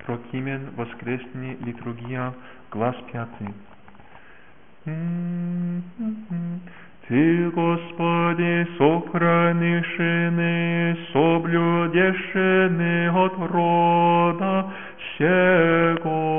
Прокимен воскресный литургия, глаз 5. Ты, Господи, сохранишены, соблюдешены от рода сего.